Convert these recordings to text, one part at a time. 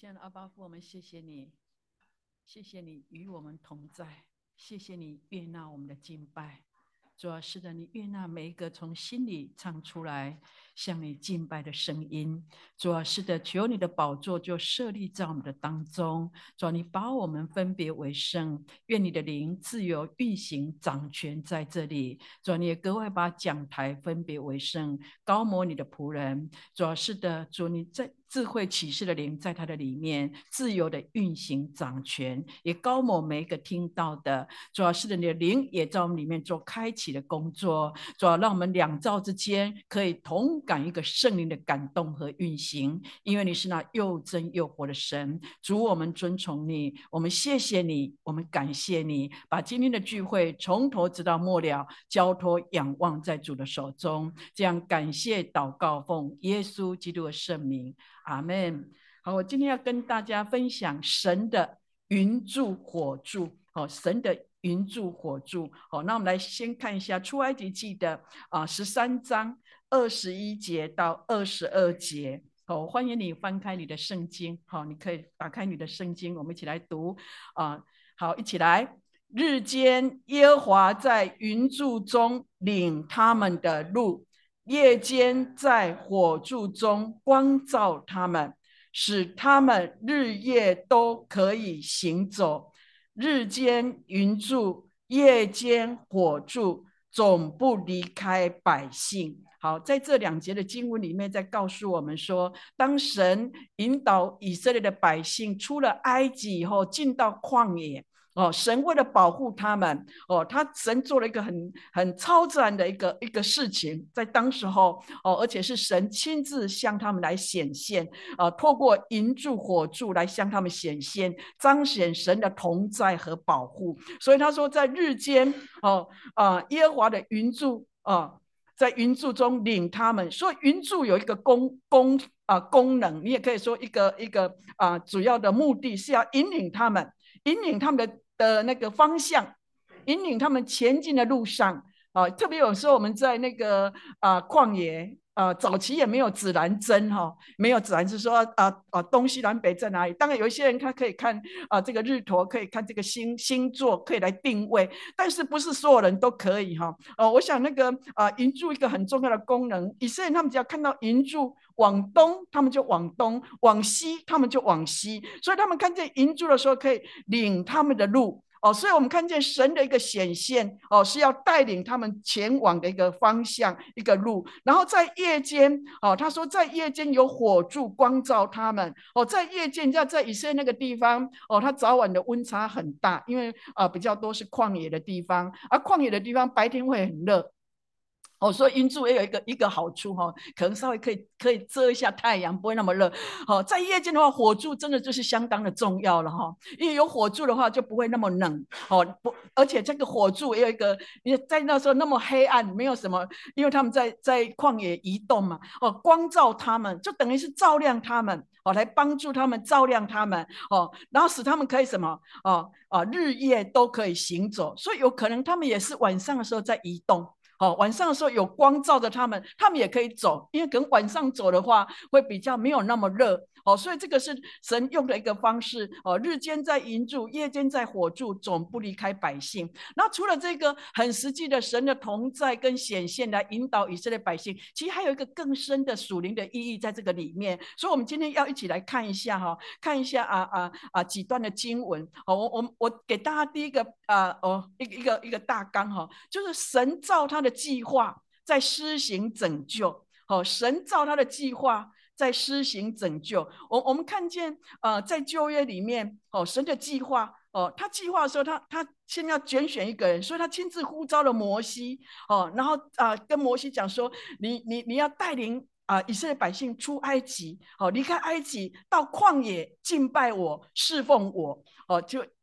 亲爱的阿爸父，我们谢谢你，谢谢你与我们同在，谢谢你悦纳我们的敬拜。主要是的，你悦纳每一个从心里唱出来向你敬拜的声音。主要是的，求你的宝座就设立在我们的当中。主要你把我们分别为圣，愿你的灵自由运行掌权在这里。主要你也格外把讲台分别为圣，高摩你的仆人。主要是的，主你在智慧启示的灵在他的里面自由的运行掌权，也高某每一个听到的。主要是的，你的灵也在我们里面做开启的工作。主要让我们两造之间可以同感一个圣灵的感动和运行，因为你是那又真又活的神。主，我们尊崇你，我们谢谢你，我们感谢你，把今天的聚会从头直到末了交托仰望在主的手中。这样感谢祷告，奉耶稣基督的圣名，阿们。好，我今天要跟大家分享神的云柱火柱。神的云柱火柱。那我们来先看一下出埃及记的13章21节到22节。欢迎你翻开你的圣经。你可以打开你的圣经，我们一起来读。好，一起来。日间耶和华在云柱中领他们的路，夜间在火柱中光照他们，使他们日夜都可以行走。日间云柱，夜间火柱，总不离开百姓。好，在这2节的经文里面，在告诉我们说，当神引导以色列的百姓出了埃及以后，进到旷野。神为了保护他们，神做了一个很超自然的一个事情，在当时候，而且是神亲自向他们来显现，透过云柱火柱来向他们显现，彰显神的同在和保护。所以他说，在日间，耶和华的云柱在云柱中领他们。所以云柱有一个功能，你也可以说一个主要的目的是要引领他们，引领他们的那个方向，引领他们前进的路上。特别有时候我们在那个旷野，早期也没有指南针，没有指南针说东西南北在哪里。当然有一些人他可以看这个日头，可以看这个星座，可以来定位，但是不是所有人都可以我想那个云柱一个很重要的功能，以色列他们只要看到云柱往东，他们就往东；往西，他们就往西。所以他们看见云柱的时候，可以领他们的路。所以我们看见神的一个显现，是要带领他们前往的一个方向，一个路。然后在夜间，他说在夜间有火柱光照他们。在夜间，在以色列那个地方，它早晚的温差很大，因为比较多是旷野的地方，而旷野的地方白天会很热。所以云柱也有一个好处可能稍微可以遮一下太阳，不会那么热。在夜间的话，火柱真的就是相当的重要了因为有火柱的话就不会那么冷而且这个火柱也有一个，在那时候那么黑暗，没有什么，因为他们在旷野移动嘛光照他们，就等于是照亮他们来帮助他们，照亮他们然后使他们可以什么日夜都可以行走。所以有可能他们也是晚上的时候在移动。晚上的时候有光照着他们，他们也可以走，因为可能晚上走的话会比较没有那么热所以这个是神用的一个方式日间在云柱，夜间在火柱，总不离开百姓。然后除了这个很实际的神的同在跟显现来引导以色列百姓，其实还有一个更深的属灵的意义在这个里面。所以我们今天要一起来看一下看一下几段的经文我给大家第一个一个大纲就是神照他的计划在施行拯救神照他的计划在施行拯救。我们看见在旧约里面神的计划他计划的时候，他先要拣选一个人，所以他亲自呼召了摩西然后跟摩西讲说，你要带领以色列百姓出埃及离开埃及到旷野敬拜我，侍奉我就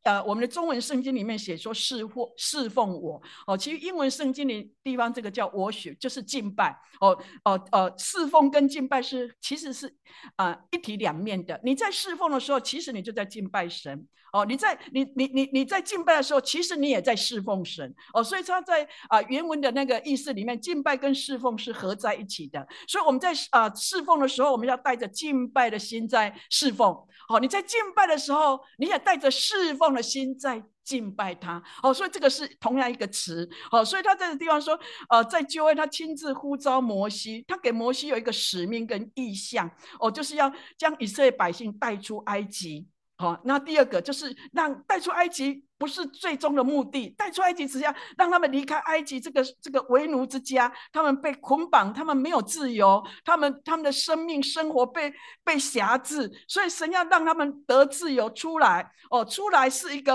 我们的中文圣经里面写说侍奉我其实英文圣经的地方这个叫worship，就是敬拜侍奉跟敬拜其实是一体两面的。你在侍奉的时候，其实你就在敬拜神你在敬拜的时候，其实你也在侍奉神所以他在原文的那个意思里面，敬拜跟侍奉是合在一起的。所以我们在侍奉的时候，我们要带着敬拜的心在侍奉你在敬拜的时候，你也带着侍奉的心在敬拜他所以这个是同样一个词所以他在这个地方说在旧约他亲自呼召摩西，他给摩西有一个使命跟意向就是要将以色列百姓带出埃及那第二个就是让带出埃及不是最终的目的，带出埃及只要让他们离开埃及这个为奴之家，他们被捆绑，他们没有自由，他们的生命生活被辖制，所以神要让他们得自由出来出来是一个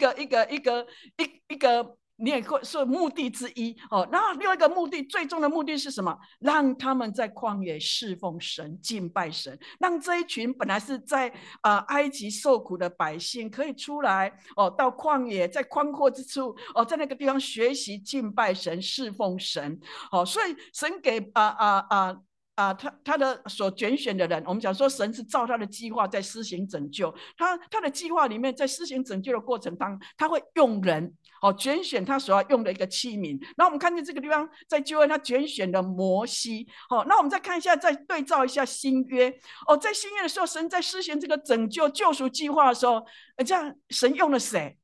你也是目的之一然后另外一个目的，最终的目的是什么？让他们在旷野侍奉神，敬拜神，让这一群本来是在埃及受苦的百姓可以出来到旷野，在宽阔之处在那个地方学习敬拜神，侍奉神所以神给他的所拣选的人，我们讲说神是照他的计划在施行拯救，他的计划里面在施行拯救的过程当中，他会用人拣选他所要用的一个器皿。那我们看见这个地方在旧约他拣选的摩西那我们再看一下，再对照一下新约在新约的时候，神在施行这个拯救救赎计划的时候这样神用了谁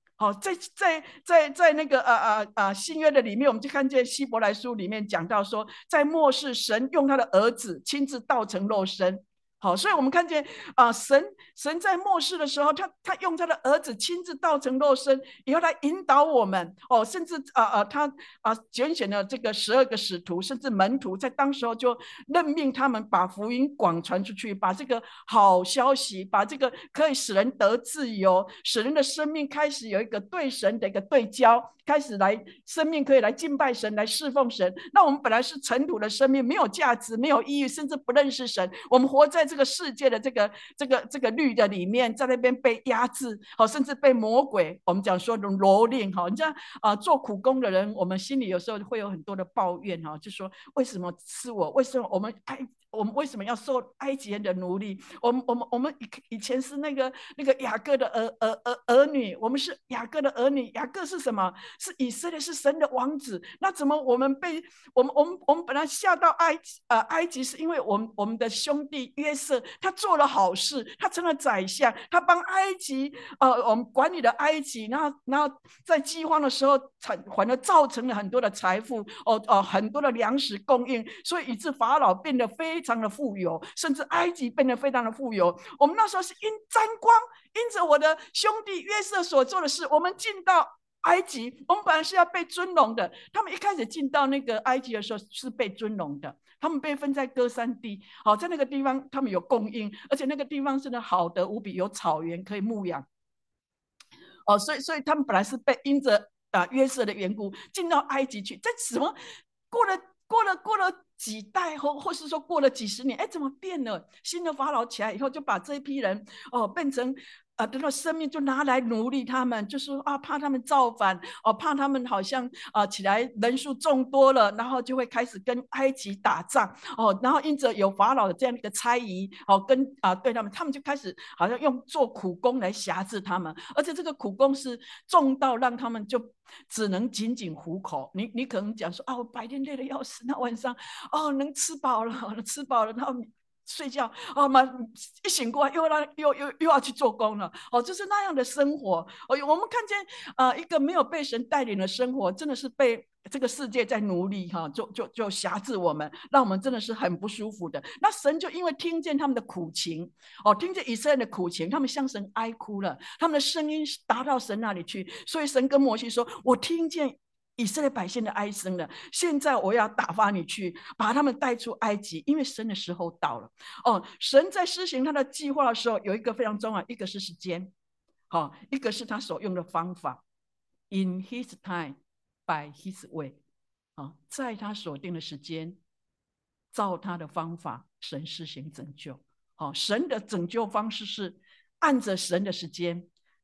在那个新约的里面，我们就看见希伯来书里面讲到说，在末世神用他的儿子亲自道成肉身所以我们看见神在末世的时候，他用他的儿子亲自道成肉身，以后来引导我们甚至他拣选了这个12个使徒，甚至门徒，在当时候就任命他们把福音广传出去，把这个好消息，把这个可以使人得自由，使人的生命开始有一个对神的一个对焦，开始来生命可以来敬拜神，来侍奉神。那我们本来是尘土的生命，没有价值，没有意义，甚至不认识神，我们活在这个世界的这个律的里面，在那边被压制甚至被魔鬼我们讲说的蹂躏你知道做苦工的人，我们心里有时候会有很多的抱怨就说为什么是我，为什么我们为什么要受埃及人的奴隶？我们以前是那个雅各的儿女，我们是雅各的儿女。雅各是什么？是以色列，是神的王子。那怎么我们本来下到埃及，是因为我们的兄弟约瑟他做了好事，他成了宰相，他帮埃及我们管理了埃及，然后在饥荒的时候反而造成了很多的财富很多的粮食供应，所以以致法老变得非常的富有，甚至埃及变得非常的富有。我们那时候是因沾光，因着我的兄弟约瑟所做的事，我们进到埃及，我们本来是要被尊荣的。他们一开始进到那个埃及的时候是被尊荣的，他们被分在歌珊地在那个地方他们有供应，而且那个地方真的好得无比，有草原可以牧养所以他们本来是被因着约瑟的缘故进到埃及去，在什么过了几代或是说过了几十年，怎么变了？新的法老起来以后，就把这一批人变成等到生命就拿来奴隶他们，就是怕他们造反怕他们好像起来人数众多了，然后就会开始跟埃及打仗然后因着有法老的这样的一个猜疑跟对他们就开始好像用做苦工来辖制他们，而且这个苦工是重到让他们就只能紧紧糊口。你可能讲说我白天累得要死，那晚上能吃饱了，然后睡觉一醒过来又要去做工了就是那样的生活我们看见一个没有被神带领的生活，真的是被这个世界在奴隶就辖制我们，让我们真的是很不舒服的。那神就因为听见他们的苦情听见以色列的苦情，他们向神哀哭了，他们的声音达到神那里去，所以神跟摩西说，我听见以色列百姓的哀声了，现在我要打发你去把他们带出埃及，因为神的时候到了神在施行他的计划的时候，有一个非常重要，一个是时间一个是他所用的方法。 In his time by his way 在他所定的时间，照他的方法，神施行拯救神的拯救方式是按着神的时间，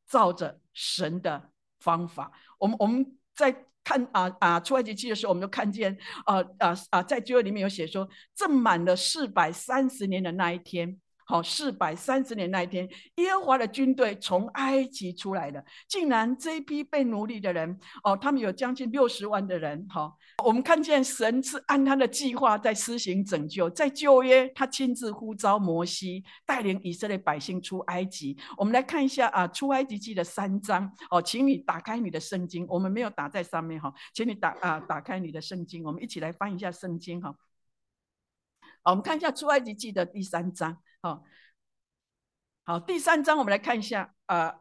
照着神的方法。我们在看出埃及记的时候，我们就看见在旧约里面有写说，正满了430年的那一天，好，430年那一天，耶和华的军队从埃及出来了。竟然这一批被奴隶的人，他们有将近60万的人，我们看见神是按他的计划在施行拯救。在旧约，他亲自呼召摩西，带领以色列百姓出埃及。我们来看一下出埃及记的3章，请你打开你的圣经，我们没有打在上面，请你打开你的圣经，我们一起来翻一下圣经。我们看一下出埃及记的第3章。好，第3章我们来看一下。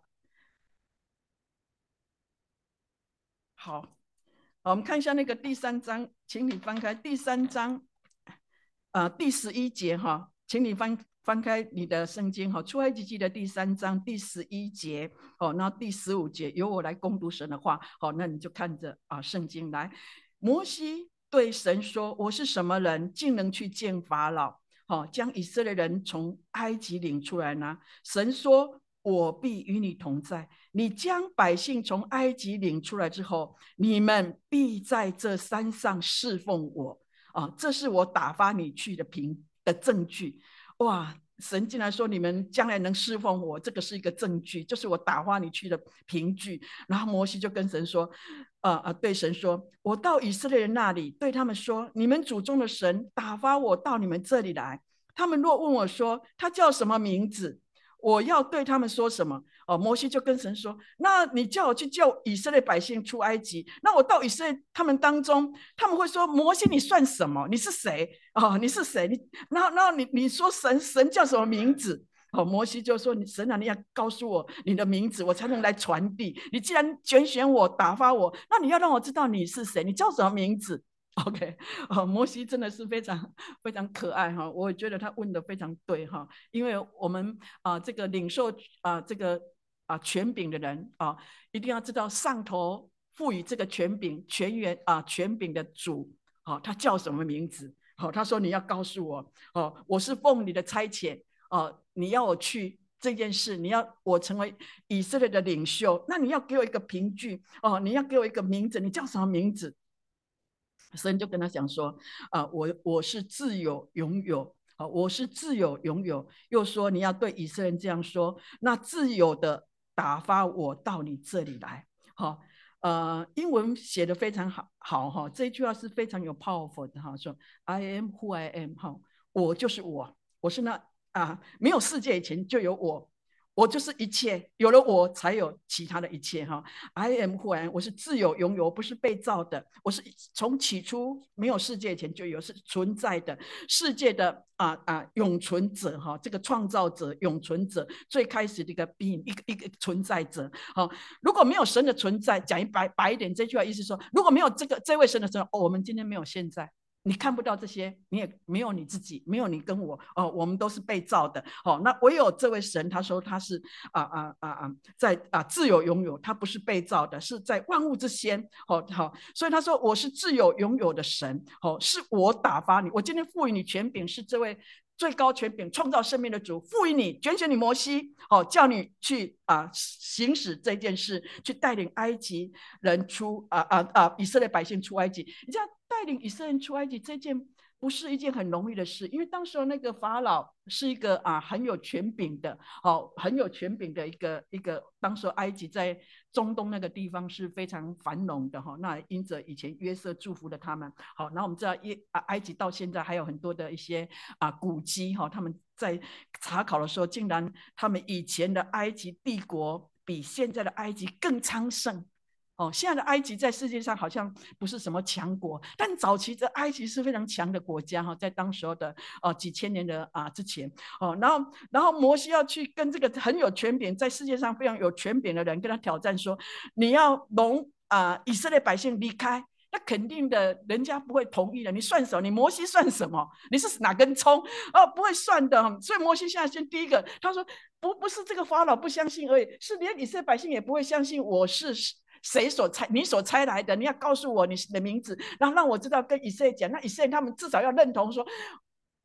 好，我们看一下那个第3章，请你翻开第3章第11节，请你翻开你的圣经，出埃及记的第3章第11节，那第15节由我来攻读神的话。那你就看着圣经来。摩西对神说，我是什么人，竟能去见法老，将以色列人从埃及领出来呢？神说，我必与你同在，你将百姓从埃及领出来之后，你们必在这山上侍奉我，这是我打发你去的证据。哇，神竟然说你们将来能侍奉我，这个是一个证据，就是我打发你去的凭据。然后摩西就跟神说，对神说，我到以色列人那里，对他们说，你们祖宗的神打发我到你们这里来，他们若问我说他叫什么名字，我要对他们说什么？摩西就跟神说，那你叫我去救以色列百姓出埃及，那我到以色列他们当中，他们会说，摩西你算什么？你是谁？你是谁？然后你说神叫什么名字？摩西就说，神啊，你要告诉我你的名字，我才能来传递。你既然拣选我，打发我，那你要让我知道你是谁，你叫什么名字？OK，摩西真的是非常非常可爱哈，我觉得他问的非常对哈，因为我们这个领受这个权柄的人一定要知道上头赋予这个权柄权柄的主他叫什么名字？他说你要告诉我我是奉你的差遣你要我去这件事，你要我成为以色列的领袖，那你要给我一个凭据你要给我一个名字，你叫什么名字？神就跟他讲说我是自有拥有，我是自有拥有。又说你要对以色列人这样说，那自有的打发我到你这里来。英文写的非常好这句话是非常有 powerful 的说 I am who I am 我就是我是那没有世界以前就有我就是一切，有了我才有其他的一切I am who I am， 我是自有拥有，不是被造的，我是从起初没有世界前就有，是存在的世界的永存者这个创造者、永存者，最开始的一个 being， 一个存在者如果没有神的存在，讲白一点，这句话意思说，如果没有这位神的存在，我们今天没有现在。你看不到这些，你也没有你自己，没有你跟我我们都是被造的那唯有这位神，他说他是在自有拥有，他不是被造的，是在万物之先所以他说我是自有拥有的神是我打发你，我今天赋予你权柄，是这位最高权柄创造生命的主赋予你，拣选你摩西叫你去行使这件事，去带领埃及人出以色列百姓出埃及。你知道带领以色列人出埃及这件不是一件很容易的事，因为当时那个法老是一个很有权柄的很有权柄的一个当时埃及在中东那个地方是非常繁荣的那因着以前约瑟祝福了他们然后我们知道埃及到现在还有很多的一些古迹他们在查考的时候，竟然他们以前的埃及帝国比现在的埃及更昌盛现在的埃及在世界上好像不是什么强国，但早期的埃及是非常强的国家在当时的几千年的之前然后摩西要去跟这个很有权柄，在世界上非常有权柄的人跟他挑战说，你要容以色列百姓离开，那肯定的，人家不会同意的。你算什么？你摩西算什么？你是哪根葱？不会算的。所以摩西现在先第一个，他说不是这个法老不相信而已，是连以色列百姓也不会相信我是你所猜来的，你要告诉我你的名字，然后让我知道跟以色列讲，那以色列他们至少要认同说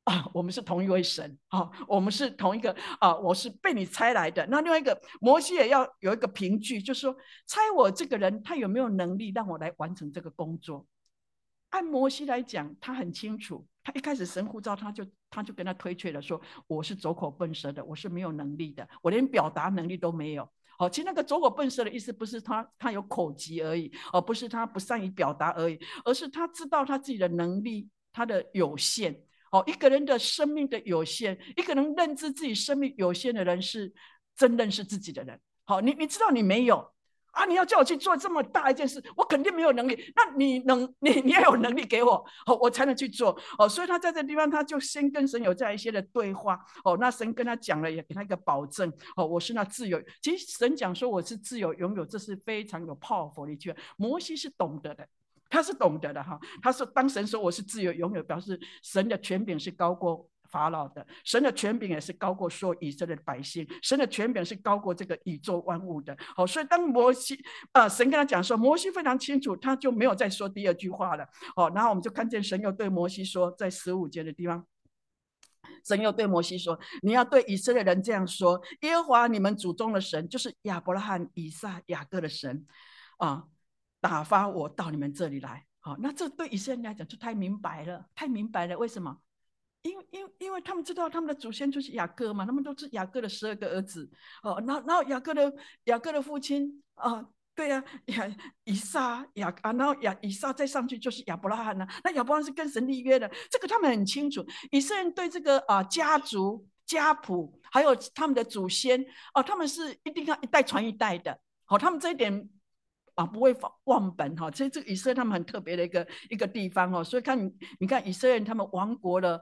我们是同一位神，我们是同一个我是被你差来的。那另外一个摩西也要有一个凭据，就是说差我这个人他有没有能力让我来完成这个工作。按摩西来讲，他很清楚，他一开始神呼召他就跟他推却了，说我是走口笨舌的，我是没有能力的，我连表达能力都没有。其实那个走口笨舌的意思不是他有口疾而已，不是他不善于表达而已，而是他知道他自己的能力他的有限。一个人的生命的有限，一个人认知自己生命有限的人是真认识自己的人。你知道你没有你要叫我去做这么大一件事，我肯定没有能力。那你要有能力给我，我才能去做。所以他在这地方，他就先跟神有这样一些的对话。那神跟他讲了，也给他一个保证。我是那自由。其实神讲说我是自由拥有，这是非常有 powerful 的一句话。摩西是懂得的。他是懂得的哈，他说当神说我是自由拥有，表示神的权柄是高过法老的，神的权柄也是高过所有以色列的百姓，神的权柄是高过这个宇宙万物的。所以当摩西神跟他讲说，摩西非常清楚，他就没有再说第二句话了。然后我们就看见神又对摩西说，在15节的地方。神又对摩西说：“你要对以色列人这样说：耶和华你们祖宗的神，就是亚伯拉罕、以撒、雅各的神打发我到你们这里来。那这对以色列人来讲就太明白了，太明白了。为什么？因为他们知道他们的祖先就是雅各嘛，他们都是雅各的12个儿子。然后雅各的父亲对啊，以撒然后以撒再上去就是亚伯拉罕了。那亚伯拉罕是跟神立约的，这个他们很清楚。以色列人对这个家族家谱还有他们的祖先他们是一定要一代传一代的。他们这一点不会忘本哈。所以这个以色列他们很特别的一个地方所以你看以色列人他们亡国了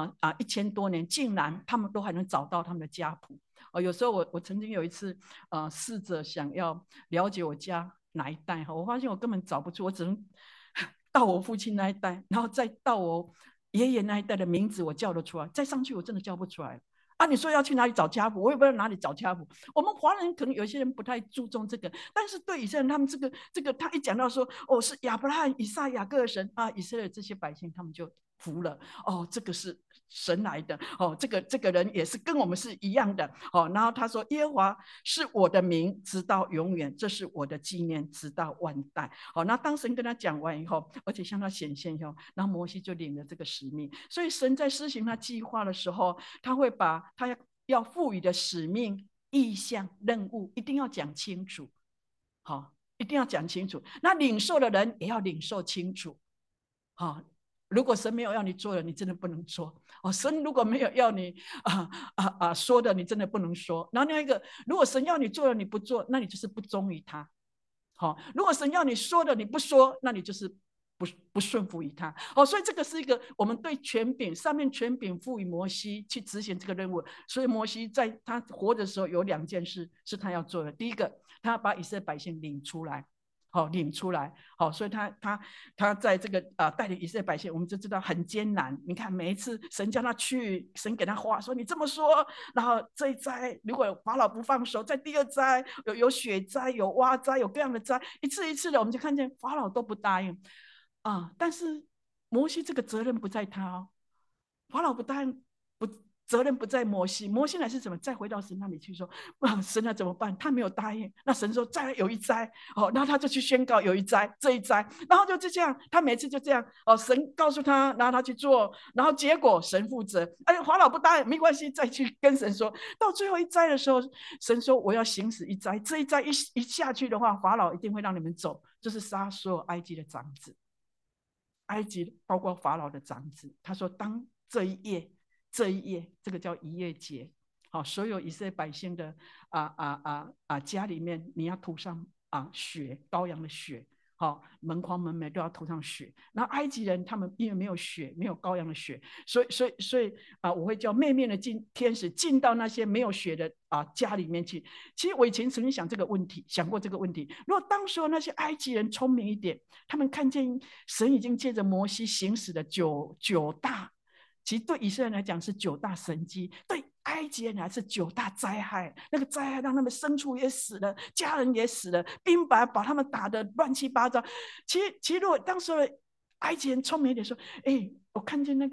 1000多年，竟然他们都还能找到他们的家谱。有时候我曾经有一次试着想要了解我家哪一代我发现我根本找不出，我只能到我父亲那一代，然后再到我爷爷那一代的名字我叫得出来，再上去我真的叫不出来。你说要去哪里找家谱，我也不知道哪里找家谱。我们华人可能有些人不太注重这个，但是对以色列人他们这个他一讲到说是亚伯拉罕、以撒、雅各的神以色列这些百姓他们就服了。这个是神来的这个人也是跟我们是一样的然后他说耶和华是我的名直到永远，这是我的纪念直到万代。那当神跟他讲完以后，而且向他显现以后，然后摩西就领了这个使命。所以神在施行他计划的时候，他会把他要赋予的使命、意向、任务一定要讲清楚。一定要讲清楚。那领受的人也要领受清楚。如果神没有要你做的，你真的不能做。神如果没有要你说的，你真的不能说。然后另外一个，如果神要你做的你不做，那你就是不忠于他。如果神要你说的你不说，那你就是不顺服于他。所以这个是一个我们对权柄上面权柄赋予摩西去执行这个任务。所以摩西在他活的时候有2件事是他要做的。第一个，他要把以色列百姓领出来。领出来。所以他在这个带领以色列百姓，我们就知道很艰难。你看每一次神叫他去，神给他话说你这么说，然后这一灾如果法老不放手，在第2灾有雪灾、有蛙灾、有各样的灾，一次一次的，我们就看见法老都不答应但是摩西这个责任不在他法老不答应责任不在摩西，摩西乃是什么？再回到神那里去说神怎么办？他没有答应。那神说再有一灾然后他就去宣告有一灾，这一灾，然后就这样，他每次就这样神告诉他，然后他去做，然后结果神负责。法老不答应没关系，再去跟神说。到最后一灾的时候，神说我要行使一灾，这一灾一下去的话，法老一定会让你们走，就是杀所有埃及的长子。埃及包括法老的长子。他说当这一夜，这个叫逾越节所有以色列百姓的家里面你要涂上血，羔羊的血门框门楣都要涂上血。然后埃及人他们因为没有血，没有羔羊的血，所以我会叫妹妹的天使进到那些没有血的家里面去。其实我以前曾经想过这个问题，如果当时那些埃及人聪明一点，他们看见神已经借着摩西行使的九大，其实对以色列人来讲是9大神迹，对埃及人来是9大灾害。那个灾害让他们牲畜也死了，家人也死了，兵把他们打得乱七八糟。其实如果当时的埃及人聪明一点说我看见那个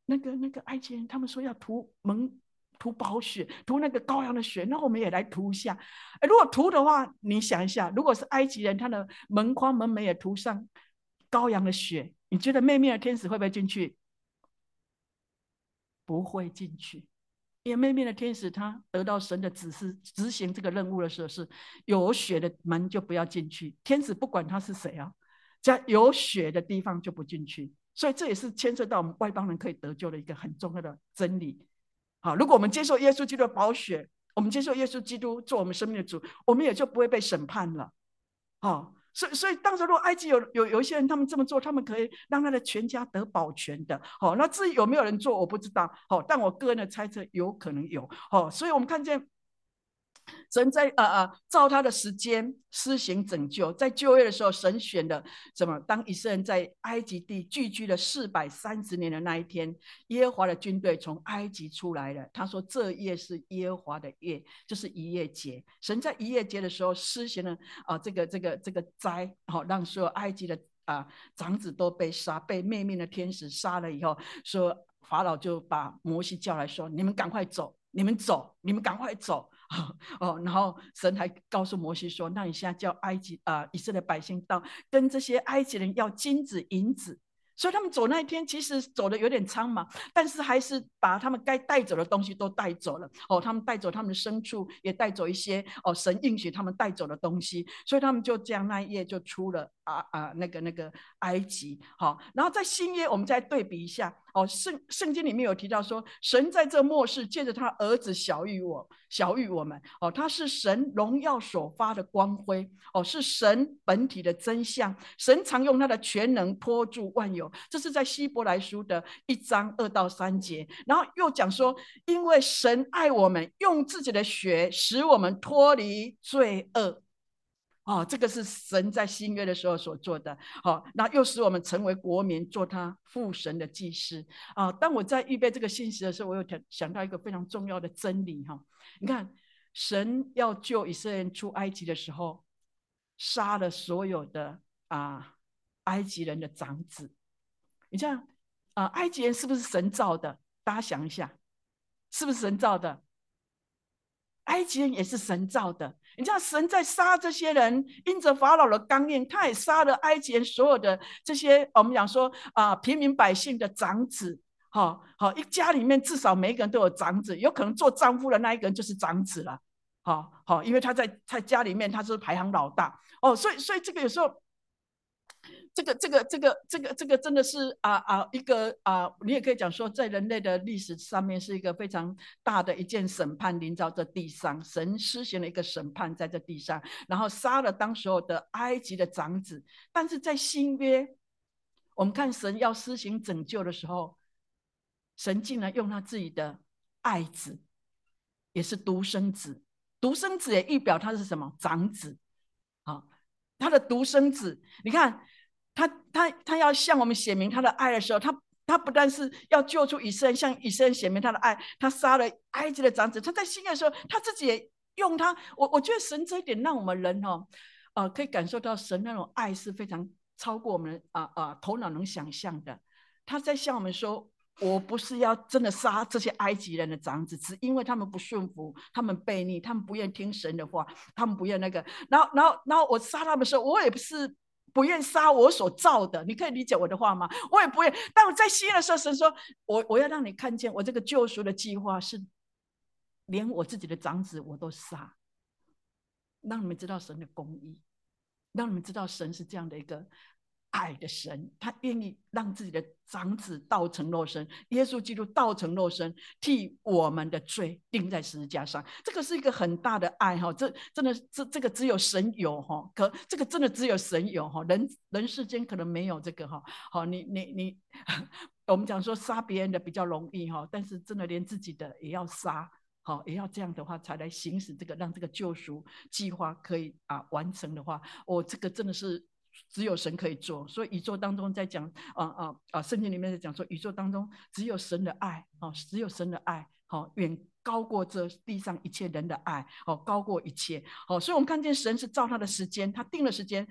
那个埃及人他们说要涂宝血，涂那个羔羊的血，那我们也来涂一下。如果涂的话，你想一下，如果是埃及人，他的门框门楣也涂上羔羊的血，你觉得灭命的天使会不会进去？不会进去。因为灭命的天使他得到神的指示，执行这个任务的时候，是有血的门就不要进去。天使不管他是谁啊，在有血的地方就不进去。所以这也是牵涉到我们外邦人可以得救的一个很重要的真理。好，如果我们接受耶稣基督的宝血，我们接受耶稣基督做我们生命的主，我们也就不会被审判了。好，所以当时如果埃及有一些人他们这么做，他们可以让他的全家得保全的。好，那至于有没有人做，我不知道。好，但我个人的猜测有可能有。好，所以我们看见神在照他的时间施行拯救，在旧约的时候，神选的什么？当以色列人在埃及地聚居了430年的那一天，耶和华的军队从埃及出来了。他说：“这夜是耶和华的夜，就是逾越节。”神在逾越节的时候施行了这个灾，好让所有埃及的长子都被杀，被灭命的天使杀了以后，说法老就把摩西叫来说：“你们赶快走，你们走，你们赶快走。”然后神还告诉摩西说：“那你现在叫以色列百姓到，跟这些埃及人要金子银子。”所以他们走那一天其实走的有点苍忙，但是还是把他们该带走的东西都带走了。他们带走他们的牲畜，也带走一些神应许他们带走的东西，所以他们就这样那一夜就出了那个埃及。好，然后在新约我们再对比一下。圣经里面有提到说，神在这末世借着他儿子小于我们。他是神荣耀所发的光辉。是神本体的真相。神常用他的全能托住万有，这是在希伯来书的1章2到3节。然后又讲说，因为神爱我们，用自己的血使我们脱离罪恶。这个是神在新约的时候所做的。那又使我们成为国民，做他父神的祭司。当我在预备这个信息的时候，我有想到一个非常重要的真理。你看，神要救以色列人出埃及的时候，杀了所有的埃及人的长子。你像埃及人是不是神造的？大家想一下，是不是神造的？埃及人也是神造的。你知道神在杀这些人，因着法老的刚硬，他也杀了埃及人所有的这些我们讲说平民百姓的长子。一家里面至少每一个人都有长子，有可能做丈夫的那一个人就是长子了。因为他在家里面他是排行老大。所以这个有时候这个真的是一个你也可以讲说，在人类的历史上面是一个非常大的一件审判临到这地上。神施行了一个审判在这地上，然后杀了当时候的埃及的长子。但是在新约，我们看神要施行拯救的时候，神竟然用他自己的爱子，也是独生子。独生子也预表他是什么？长子。他的独生子，你看他要向我们显明他的爱的时候，他不但是要救出以色列，向以色列显明他的爱，他杀了埃及的长子。他在新约的时候，他自己也用他。我觉得神这一点让我们人可以感受到神那种爱是非常超过我们头脑能想象的。他在向我们说，我不是要真的杀这些埃及人的长子，只因为他们不顺服，他们悖逆，他们不愿听神的话，他们不愿那个。然后我杀他们的时候，我也不是不愿杀我所造的。你可以理解我的话吗？我也不愿。但我在新约的时候，神说我要让你看见我这个救赎的计划是连我自己的长子我都杀，让你们知道神的公义，让你们知道神是这样的一个爱的神。他愿意让自己的长子道成肉身，耶稣基督道成肉身，替我们的罪钉在十字架上。这个是一个很大的爱。这真的这个只有神有。可这个真的只有神有。人世间可能没有这个。你我们讲说杀别人的比较容易，但是真的连自己的也要杀。也要这样的话才来行使这个，让这个救赎计划可以完成的话，这个真的是只有神可以做。所以宇宙当中在讲圣经里面在讲说，宇宙当中只有神的爱。只有神的爱远高过这地上一切人的爱。高过一切。所以我们看见神是照他的时间，他定了时间，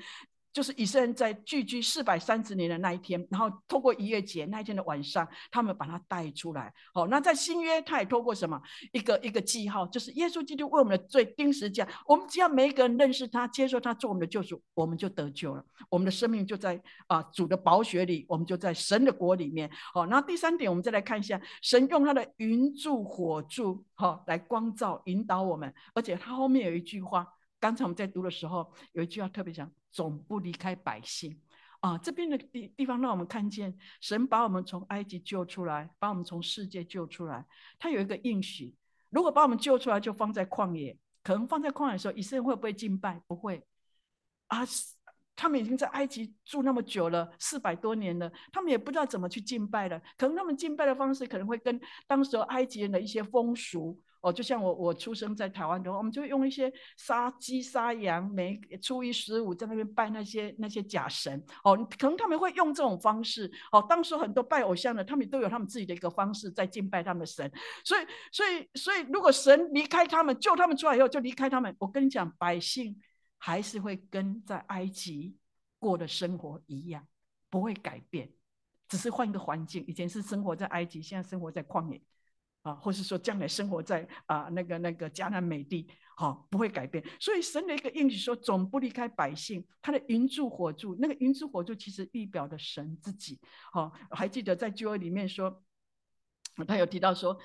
就是以色列人在聚居430年的那一天，然后透过逾越节那一天的晚上，他们把他带出来。好，那在新约，他也透过什么一个记号，就是耶稣基督为我们的罪钉十字架。我们只要每一个人认识他，接受他做我们的救主，我们就得救了。我们的生命就在主的宝血里，我们就在神的国里面。好，那第三点，我们再来看一下，神用他的云柱火柱，来光照引导我们，而且他后面有一句话。刚才我们在读的时候，有一句话特别讲，总不离开百姓。这边的地方让我们看见神把我们从埃及救出来，把我们从世界救出来。他有一个应许，如果把我们救出来，就放在旷野。可能放在旷野的时候，以色列人会不会敬拜？不会啊，他们已经在埃及住那么久了，400多年了，他们也不知道怎么去敬拜了。可能他们敬拜的方式可能会跟当时埃及人的一些风俗。就像我出生在台湾的话，我们就用一些杀鸡杀羊，每初一十五在那边拜那些假神。可能他们会用这种方式。当时很多拜偶像的，他们都有他们自己的一个方式在敬拜他们的神。所以如果神离开他们，救他们出来以后就离开他们，我跟你讲，百姓还是会跟在埃及过的生活一样，不会改变，只是换一个环境。以前是生活在埃及，现在生活在旷野。或是说将来生活在那个迦南美地，不会改变。所以神的一个应许说，总不离开百姓。他的云柱火柱，那个云柱火柱其实预表的神自己。还记得在旧约里面说，他有提到说，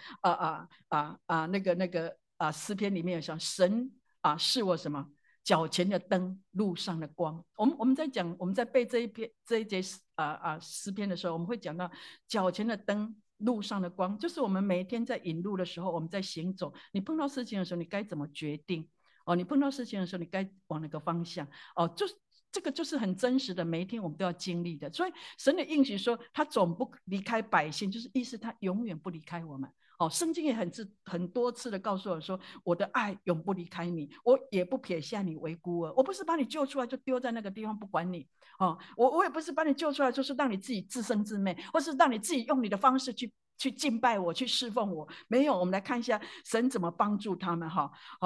诗篇里面有说，神是我什么脚前的灯，路上的光。我们在讲，我们在背这一节诗篇的时候，我们会讲到脚前的灯，路上的光，就是我们每一天在引路的时候，我们在行走，你碰到事情的时候，你该怎么决定？你碰到事情的时候，你该往哪个方向？就是这个就是很真实的，每一天我们都要经历的。所以神的应许说，他总不离开百姓，就是意思他永远不离开我们。圣经也很多次的告诉我说，我的爱永不离开你，我也不撇下你为孤儿。我不是把你救出来就丢在那个地方不管你。我也不是把你救出来就是让你自己自生自灭，或是让你自己用你的方式去敬拜我，去侍奉我。没有，我们来看一下神怎么帮助他们。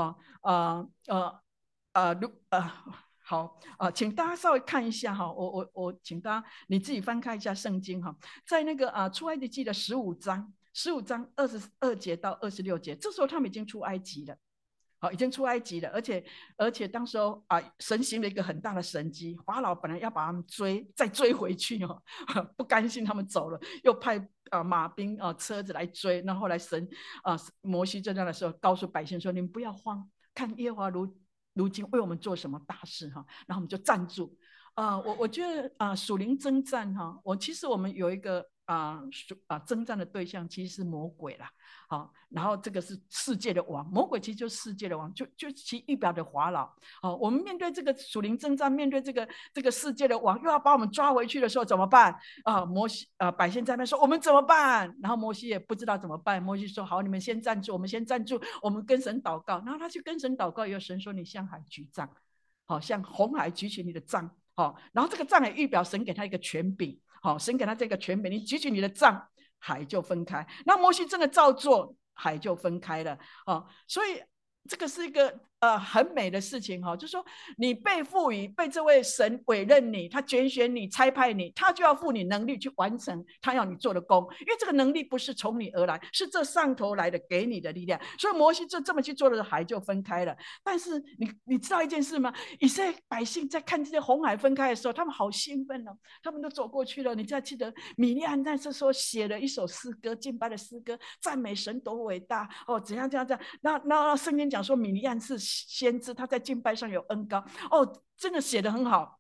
好，请大家稍微看一下。我请大家你自己翻开一下圣经。在那个出埃及记的15章22节到26节，这时候他们已经出埃及了。已经出埃及了，而且当时神行了一个很大的神迹，法老本来要把他们再追回去。不甘心他们走了，又派马兵车子来追。那后来神摩西这样的时候，告诉百姓说：“你们不要慌，看耶和华如今为我们做什么大事。”然后我们就站住。我觉得属灵征战其实我们有一个征战的对象其实是魔鬼啦。然后这个是世界的王，魔鬼其实就是世界的王，就其预表的法老。我们面对这个属灵征战，面对这个世界的王又要把我们抓回去的时候怎么办？摩西百姓在那边说我们怎么办？然后摩西也不知道怎么办。摩西说好，你们先站住，我们先站住，我们跟神祷告。然后他去跟神祷告以后，神说你向海举杖，向红海举起你的杖。然后这个杖也预表神给他一个权柄。神给他这个权柄，你举起你的杖，海就分开。那摩西真的照做，海就分开了。所以这个是一个很美的事情。就是说你被赋予，被这位神委任你，他拣选你，差派你，他就要赋你能力去完成他要你做的工。因为这个能力不是从你而来，是这上头来的给你的力量。所以摩西就这么去做的，海就分开了。但是你知道一件事吗？以色列百姓在看这些红海分开的时候，他们好兴奋哦，他们都走过去了。你记得米利暗在这时候写了一首诗歌，敬拜的诗歌，赞美神多伟大怎样。那圣经讲说米利暗是先知，他在敬拜上有恩膏。真的写得很好。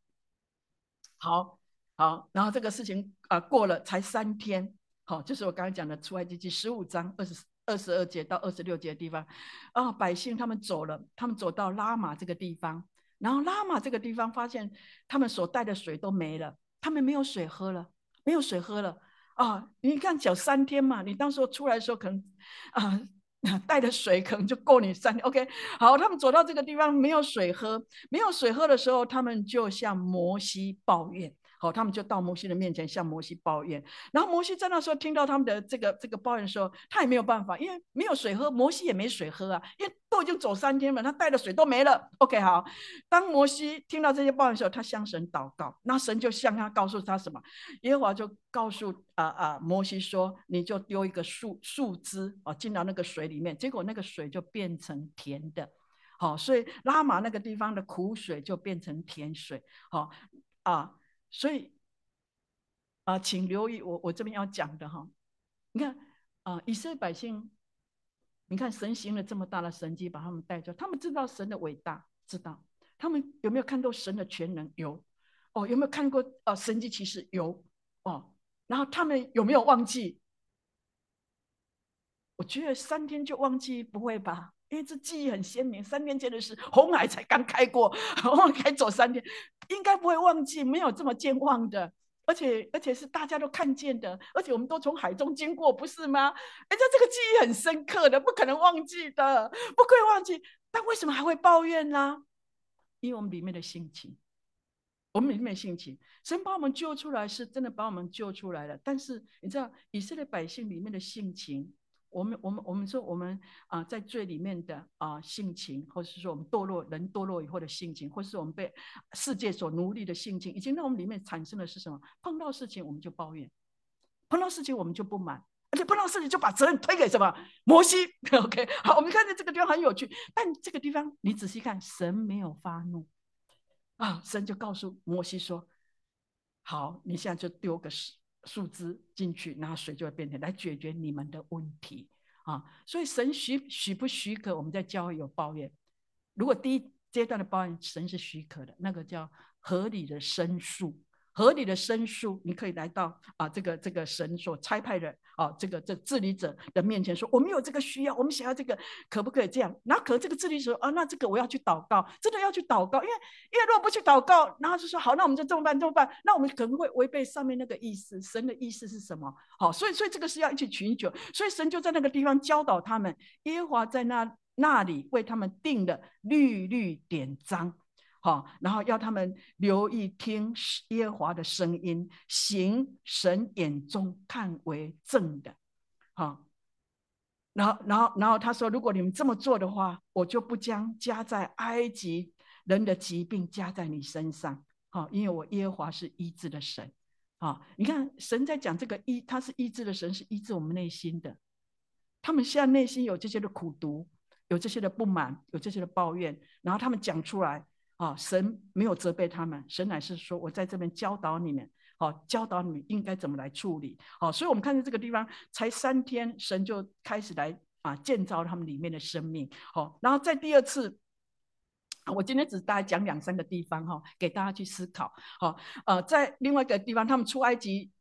好，然后这个事情过了才3天。就是我刚才讲的出埃及记15章22节到26节的地方。百姓他们走了，他们走到拉玛这个地方，然后拉玛这个地方发现他们所带的水都没了，他们没有水喝了。你看脚3天嘛，你当时出来的时候可能带的水可能就够你3天。OK， 好，他们走到这个地方没有水喝的时候，他们就向摩西抱怨。 好，他们就到摩西的面前向摩西抱怨。然后摩西在那时候听到他们的这个抱怨的时候，他也没有办法，因为没有水喝，摩西也没水喝啊，因为都已经走3天了，他带的水都没了。OK， 好，当摩西听到这些抱怨的时候，他向神祷告，那神就向他告诉他什么？耶和华就告诉摩西说，你就丢一个树枝进到那个水里面，结果那个水就变成甜的。好，所以拉玛那个地方的苦水就变成甜水。好所以请留意我这边要讲的哈。你看以色列百姓，你看神行了这么大的神迹，把他们带走，他们知道神的伟大，知道他们有没有看到神的全能？有有没有看过神迹奇事？有然后他们有没有忘记？我觉得3天就忘记，不会吧？因为这记忆很鲜明，3天前的事，红海才刚开过，红海走3天，应该不会忘记，没有这么健忘的。而且是大家都看见的，而且我们都从海中经过，不是吗？这个记忆很深刻的，不可能忘记的，不可以忘记。但为什么还会抱怨呢？因为我们里面的性情，我们里面的性情，神把我们救出来，是真的把我们救出来了。但是你知道，以色列百姓里面的性情，我们说我们在罪里面的性情，或是说我们人堕落以后的性情，或是我们被世界所奴隶的性情，已经让我们里面产生的是什么？碰到事情我们就抱怨，碰到事情我们就不满，而且碰到事情就把责任推给什么？摩西。OK， 好，我们看见这个地方很有趣，但这个地方你仔细看，神没有发怒神就告诉摩西说：“好，你现在就丢个树枝进去，然后水就会变成来解决你们的问题所以神许不许可我们在教会有抱怨？如果第一阶段的抱怨，神是许可的，那个叫合理的申诉。合理的申诉，你可以来到这个神所差派的这个治理者的面前说，我们有这个需要，我们想要这个，可不可以这样？然后可这个治理者说那这个我要去祷告，真的要去祷告，因为如果不去祷告，然后就说好，那我们就这么办，那我们可能会违背上面那个意思，神的意思是什么？好，所以这个是要一起寻求，所以神就在那个地方教导他们，耶和华在那里为他们定了律律典章。然后要他们留意听耶和华的声音，行神眼中看为正的。然后他说，如果你们这么做的话，我就不将加在埃及人的疾病加在你身上。因为我耶和华是医治的神。你看神在讲这个他是医治的神，是医治我们内心的。他们现在内心有这些的苦毒，有这些的不满，有这些的抱怨，然后他们讲出来神没有责备他们，神乃是说我在这边教导你们，教导你们应该怎么来处理。所以我们看见这个地方才3天，神就开始来建造他们里面的生命。然后在第二次，我今天只大概讲2-3个地方给大家去思考。在另外一个地方，他们出埃及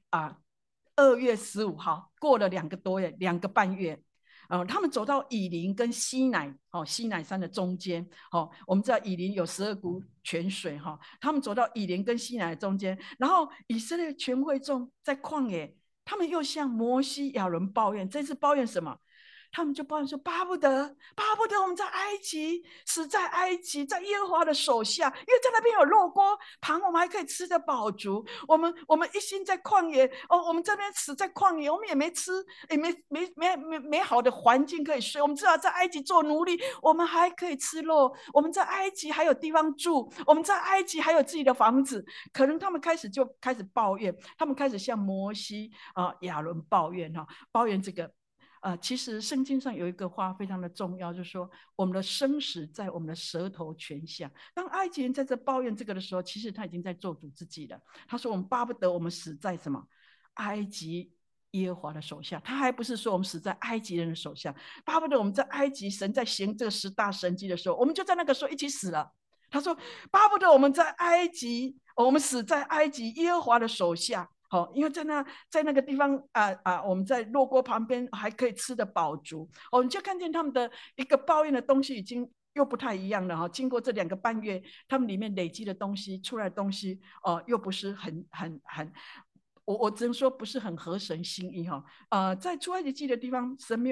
2月15号，过了2个多月，2个半月。他们走到以琳跟西乃西乃山的中间。我们知道以琳有12股泉水他们走到以琳跟西乃的中间，然后以色列全会众在旷野，他们又向摩西亚伦抱怨。这次抱怨什么？他们就抱怨说，巴不得我们在埃及死在埃及，在耶和华的手下，因为在那边有肉锅旁，我们还可以吃得饱足。我们一心在旷野我们这边死在旷野，我们也没吃，也没好的环境可以睡。我们至少在埃及做奴隶，我们还可以吃肉，我们在埃及还有地方住，我们在埃及还有自己的房子。可能他们开始抱怨，他们开始向摩西亚伦抱怨抱怨这个。其实圣经上有一个话非常的重要，就是说我们的生死在我们的舌头泉下。当埃及人在这抱怨这个的时候，其实他已经在做主自己了。他说我们巴不得我们死在什么埃及耶和华的手下，他还不是说我们死在埃及人的手下，巴不得我们在埃及神在行这个10大神迹的时候，我们就在那个时候一起死了。他说巴不得我们在埃及我们死在埃及耶和华的手下。因为在那个地方我们在肉锅旁边还可以吃得饱足。你就看见他们的一个抱怨的东西已经又不太一样了经过这2个半月，他们里面累积的东西出来的东西又不是很我只能说不是很合神心意在出埃及记的地方，神没有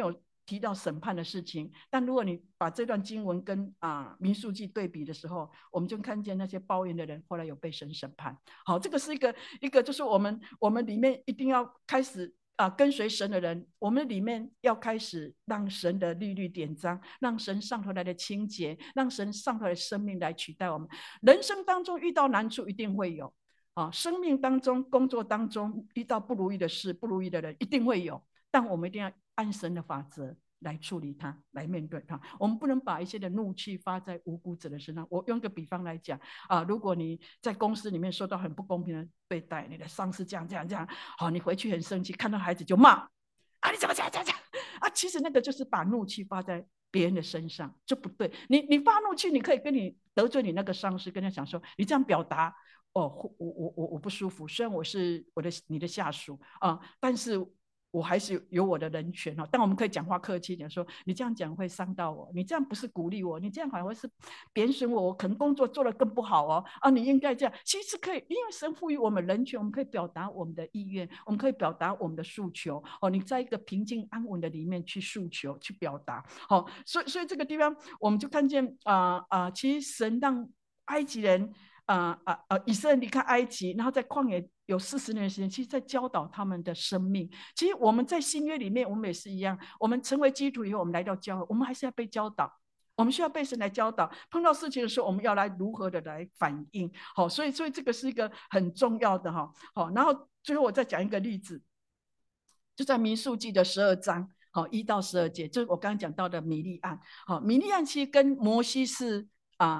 提到审判的事情，但如果你把这段经文跟民数记对比的时候，我们就看见那些抱怨的人后来有被神审判。好，这个是一个就是我们里面一定要开始跟随神的人，我们里面要开始让神的律律典章，让神上头来的清洁，让神上头来的生命来取代我们。人生当中遇到难处一定会有生命当中工作当中遇到不如意的事，不如意的人一定会有，但我们一定要按神的法则来处理它，来面对它。我们不能把一些的怒气发在无辜者的身上。我用个比方来讲如果你在公司里面受到很不公平的对待，你的上司这样这样这样，你回去很生气，看到孩子就骂你怎么这样这样这样其实那个就是把怒气发在别人的身上，这不对。你发怒气，你可以跟你得罪你那个上司，跟他讲说，你这样表达我不舒服。虽然我是你的下属但是我还是有我的人权但我们可以讲话客气一点，说你这样讲会伤到我，你这样不是鼓励我，你这样好像会是贬损我，我可能工作做得更不好你应该这样。其实可以，因为神赋予我们人权，我们可以表达我们的意愿，我们可以表达我们的诉求你在一个平静安稳的里面去诉求去表达所以这个地方我们就看见其实神让埃及人以色列离开埃及，然后在旷野有40年的时间，其实在教导他们的生命。其实我们在新约里面，我们也是一样，我们成为基督徒以后，我们来到教会，我们还是要被教导，我们需要被神来教导。碰到事情的时候，我们要来如何的来反应。所以这个是一个很重要的然后最后我再讲一个例子，就在民数记的12章。1到12节，就是我刚刚讲到的米利暗。米利暗其实跟摩西是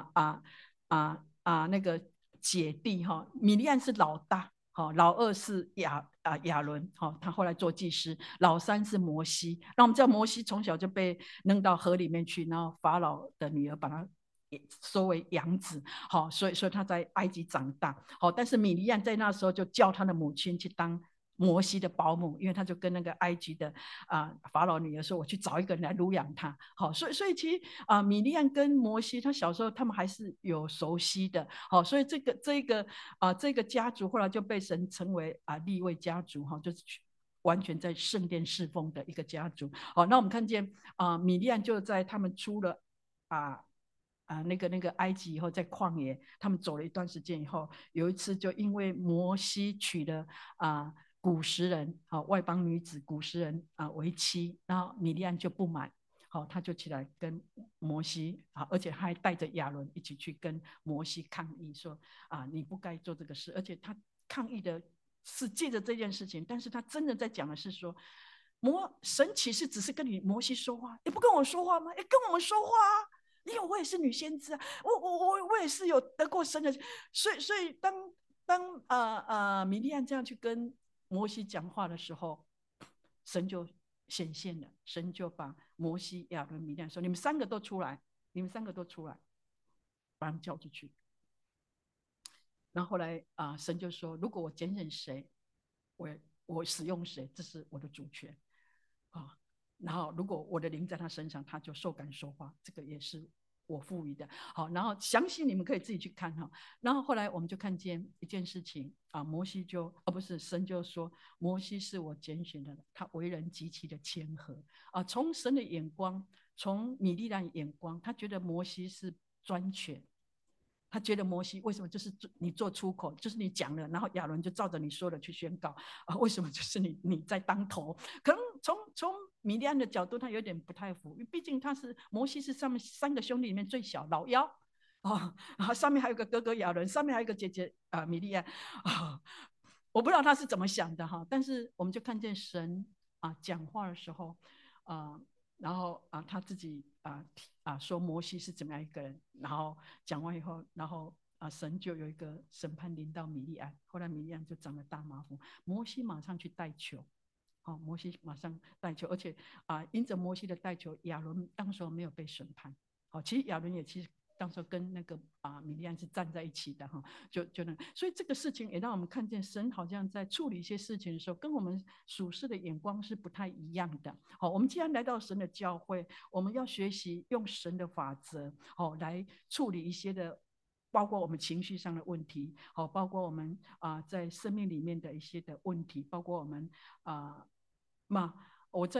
那个姐弟米利暗是老大，老二是亚伦，他后来做祭司，老三是摩西。那我们知道摩西从小就被扔到河里面去，然后法老的女儿把他收为养子，所以他在埃及长大。但是米利暗在那时候就叫他的母亲去当摩西的保姆，因为他就跟那个埃及的法老女儿说，我去找一个人来乳养他。所以其实米利暗跟摩西他小时候他们还是有熟悉的。所以这个家族后来就被神称为利未家族，就是完全在圣殿侍奉的一个家族。那我们看见米利暗就在他们出了那个埃及以后，在旷野他们走了一段时间以后，有一次就因为摩西娶了古时人外邦女子古时人为妻，然后米利暗就不满，他就起来跟摩西而且他还带着亚伦一起去跟摩西抗议说你不该做这个事。而且他抗议的是借着这件事情，但是他真的在讲的是说，神启示只是跟你摩西说话，你不跟我说话吗？跟我们说话因为我也是女先知我也是有得过神的。所以当米利暗这样去跟摩西讲话的时候，神就显现了，神就把摩西、亚伦、米利暗说：“你们三个都出来，你们三个都出来，把他们叫出去。”然后后来神就说：“如果我拣选谁，我使用谁，这是我的主权然后如果我的灵在他身上，他就受感说话，这个也是我赋予的。然后详细你们可以自己去看然后后来我们就看见一件事情摩西就不是神就说，摩西是我拣选的，他为人极其的谦和从神的眼光，从米利暗眼光，他觉得摩西是专权。他觉得摩西为什么就是你做出口，就是你讲了，然后亚伦就照着你说的去宣告为什么就是你在当头？可能从米利暗的角度，他有点不太服，毕竟他是摩西是上面3个兄弟里面最小，老幺然后上面还有个哥哥亚伦，上面还有个姐姐米利暗我不知道他是怎么想的但是我们就看见神讲话的时候然后他自己说摩西是怎么样一个人，然后讲完以后，然后神就有一个审判临到米利暗，后来米利暗就长了大麻风，摩西马上去代求，摩西马上代求，而且因着摩西的代求，亚伦当时没有被审判。其实亚伦也其实当时跟那个米利暗是站在一起的就那，所以这个事情也让我们看见神好像在处理一些事情的时候，跟我们属世的眼光是不太一样的。我们既然来到神的教会，我们要学习用神的法则来处理一些的，包括我们情绪上的问题，包括我们在生命里面的一些的问题，包括我们我在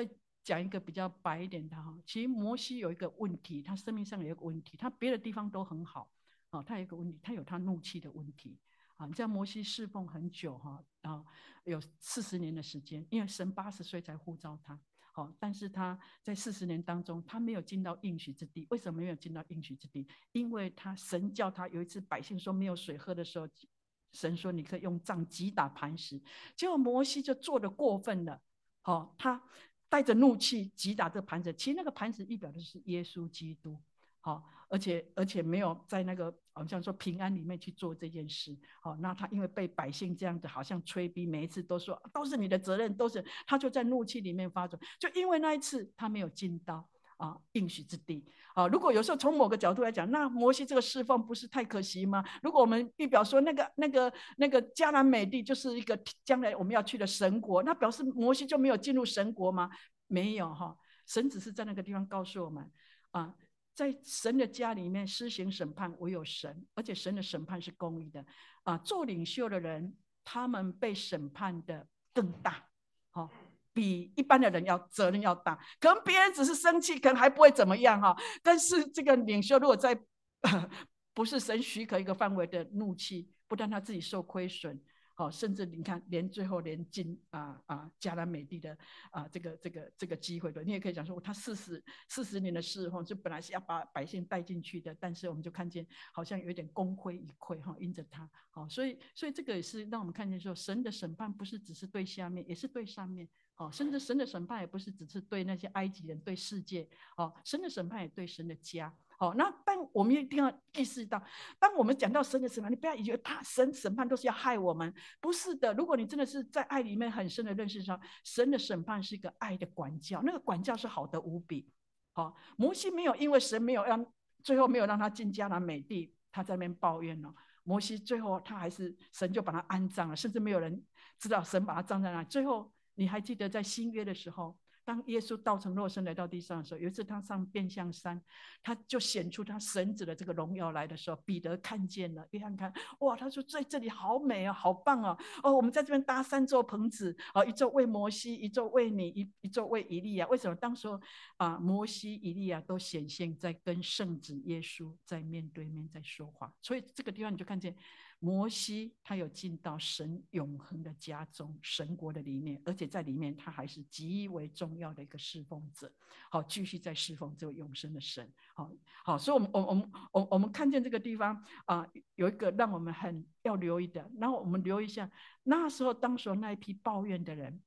讲一个比较白一点的哈，其实摩西有一个问题，他生命上有一个问题，他别的地方都很好，他有一个问题，他有他怒气的问题。你知道摩西侍奉很久哈，有40年的时间，因为神80岁才呼召他。但是他在40年当中，他没有进到应许之地。为什么没有进到应许之地？因为神叫他有一次百姓说没有水喝的时候，神说你可以用杖击打磐石。结果摩西就做得过分了，他带着怒气击打这个磐石。其实那个磐石预表的是耶稣基督。而且没有在那个好像说平安里面去做这件事。那他因为被百姓这样子好像催逼，每一次都说都是你的责任，都是他就在怒气里面发作。就因为那一次他没有进到应许之地。如果有时候从某个角度来讲，那摩西这个侍奉不是太可惜吗？如果我们预表说那个迦南美地就是一个将来我们要去的神国，那表示摩西就没有进入神国吗？没有哈，神只是在那个地方告诉我们在神的家里面施行审判，唯有神，而且神的审判是公义的。做领袖的人，他们被审判的更大，比一般的人责任要大。可能别人只是生气，可能还不会怎么样但是这个领袖如果在不是神许可一个范围的怒气，不但他自己受亏损，甚至你看，最后连进迦南美地的这个机会的，你也可以讲说，他40年的侍奉，就本来是要把百姓带进去的，但是我们就看见好像有点功亏一篑因着他。所以这个也是让我们看见说，神的审判不是只是对下面，也是对上面。甚至神的审判也不是只是对那些埃及人，对世界。神的审判也对神的家。那但我们一定要意识到，当我们讲到神的审判，你不要以为神审判都是要害我们，不是的。如果你真的是在爱里面很深的认识上，神的审判是一个爱的管教，那个管教是好的无比。摩西没有因为神没有最后没有让他进迦南美地，他在那边抱怨了。摩西最后他还是神就把他安葬了，甚至没有人知道神把他葬在哪里。最后你还记得在新约的时候，当耶稣道成肉身来到地上的时候，有一次他上变相山，他就显出他神子的这个荣耀来的时候，彼得看见了，约翰看，哇，他说在这里好美啊，好棒啊！我们在这边搭3座棚子，一座为摩西，一座为你，一座为以利亚。为什么？当时摩西、以利亚都显现在跟圣子耶稣在面对面在说话，所以这个地方你就看见。摩西他有进到神永恒的家中，神国的里面，而且在里面他还是极为重要的一个侍奉者。继续在侍奉这位永生的神。所以我们看见这个地方有一个让我们很要留意的。然后我们留意一下，那时候当时那一批抱怨的人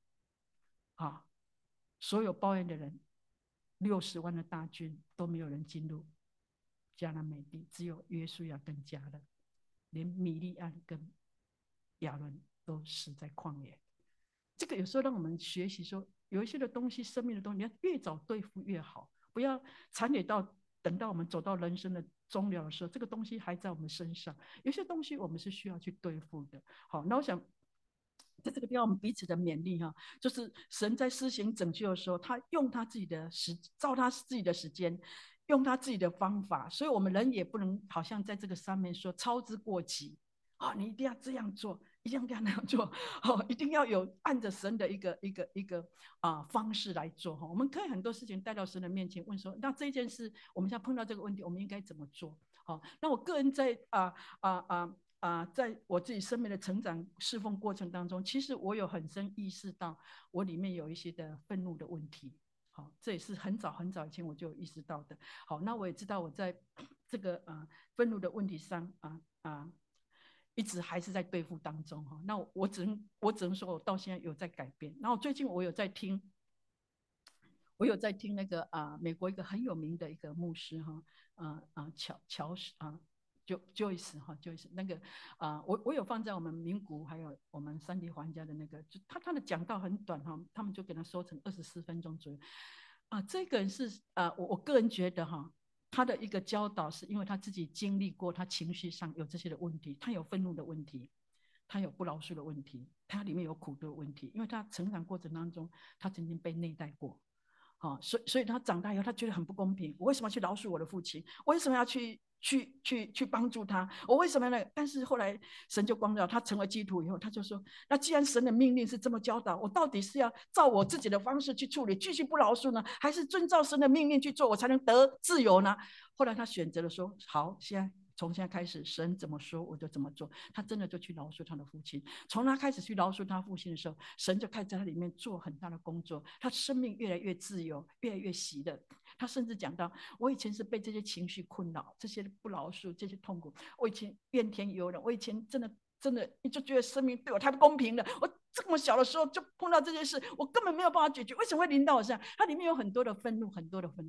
所有抱怨的人60万的大军都没有人进入迦南美地，只有约书亚跟迦勒。连米利暗跟亚伦都死在旷野。这个有时候让我们学习说，有一些的东西，生命的东西，你要越早对付越好，不要残留到等到我们走到人生的终了的时候，这个东西还在我们身上。有些东西我们是需要去对付的。那我想在这个地方，我们彼此的勉励就是神在施行拯救的时候，他用他自己的照他自己的时间。用他自己的方法，所以我们人也不能好像在这个上面说操之过急你一定要这样做，一定要那样做一定要有按着神的一个方式来做我们可以很多事情带到神的面前，问说，那这件事我们现在碰到这个问题，我们应该怎么做那我个人在在我自己生命的成长侍奉过程当中，其实我有很深意识到我里面有一些的愤怒的问题。这也是很早很早以前我就有意识到的。那我也知道我在这个愤怒的问题上一直还是在对付当中那我只能说我到现在有在改变。然后最近我有在听那个美国一个很有名的一个牧师乔Joyce Joyce 那个我有放在我们名古还有我们三地皇家的那个，他的讲道很短他们就给他收成24分钟左右这个人是我个人觉得他的一个教导是因为他自己经历过，他情绪上有这些的问题，他有愤怒的问题，他有不饶恕的问题，他里面有苦毒的问题，因为他成长过程当中他曾经被内待过所以他长大以后他觉得很不公平，我为什么要去饶恕我的父亲，我为什么要去去帮助他。我为什么呢？但是后来神就光照他成为基督徒以后，他就说：那既然神的命令是这么教导，我到底是要照我自己的方式去处理，继续不饶恕呢，还是遵照神的命令去做，我才能得自由呢？后来他选择了说：好，从现在开始，神怎么说我就怎么做。他真的就去饶恕他的父亲。从他开始去饶恕他父亲的时候，神就开始在他里面做很大的工作，他生命越来越自由，越来越喜乐。他甚至讲到，我以前是被这些情绪困扰，这些不饶恕，这些痛苦，我以前怨天尤人，我以前真的就觉得生命对我太不公平了。我这么小的时候就碰到这件事，我根本没有办法解决，为什么会临到我身上？它里面有很多的愤怒，很多的愤怒。